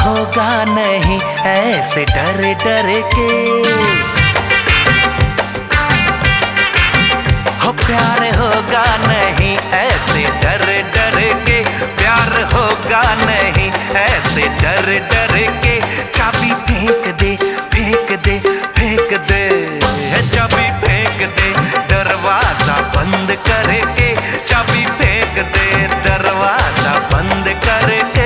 होगा नहीं ऐसे डर डर के, हो प्यार होगा नहीं ऐसे डर डर के, प्यार होगा नहीं ऐसे डर डर के। चाबी फेंक दे फेंक दे फेंक दे, चाबी फेंक दे दरवाजा बंद करके, चाबी फेंक दे दरवाजा बंद करके।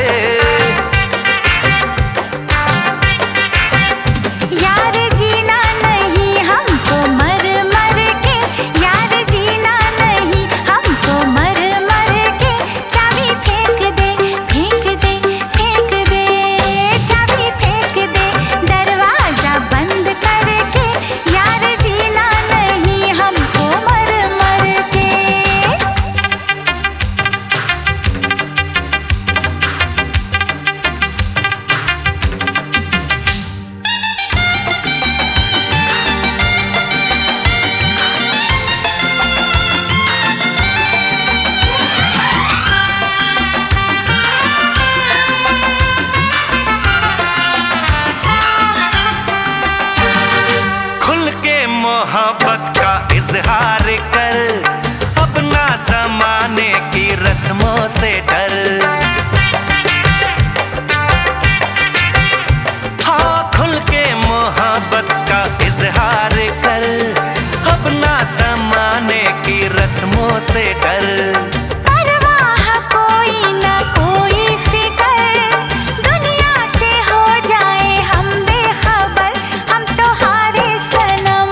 यार जीना नहीं हमको मर मर के, यार जीना नहीं हमको मर मर के। चाबी फेंक दे फेंक दे फेंक दे, चाबी फेंक दे दरवाजा बंद करके, यार जीना नहीं हमको मर मर के। खुल के मोहब्बत का इजहार कर, अपना जमाने की रस्मों से डर। हाँ खुल के मोहब्बत का इजहार कर, अपना जमाने की रस्मों से डर। परवाह कोई न कोई फिकर, दुनिया से हो जाए हम बेखबर, हम तो हारे सनम।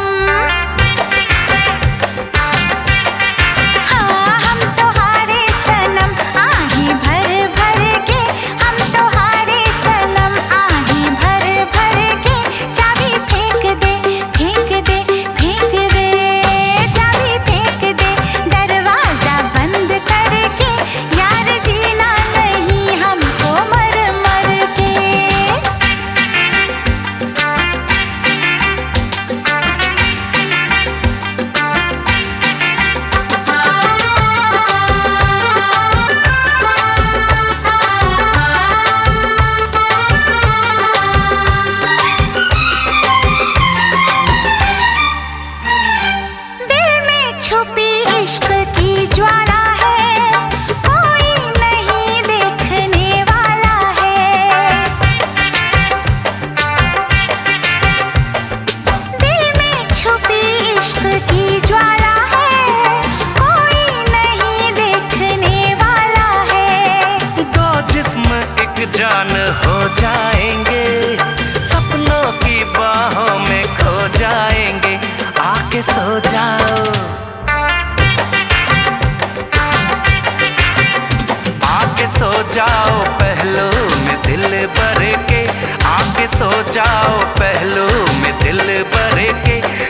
हाँ हम तो हारे सनम, आही भर भर के, हम तो हारे सनम, आही भर भर के। चाबी फेंक दे फेंक दे फेंक दे, चाबी फेंक दे दरवाजा बंद करके, यार जीना नहीं हमको मर मर के। दिल में छुपी इश्क की ज्वाला है, कोई नहीं देखने वाला है। दिल में छुपी इश्क की ज्वाला है, कोई नहीं देखने वाला है। दो जिस्म एक जान हो जाएंगे, सपनों की बाहों में खो जाएंगे। आके सो जाओ, आके सो जाओ पहलू में दिल भर के, आके सो जाओ पहलू में दिल भर के।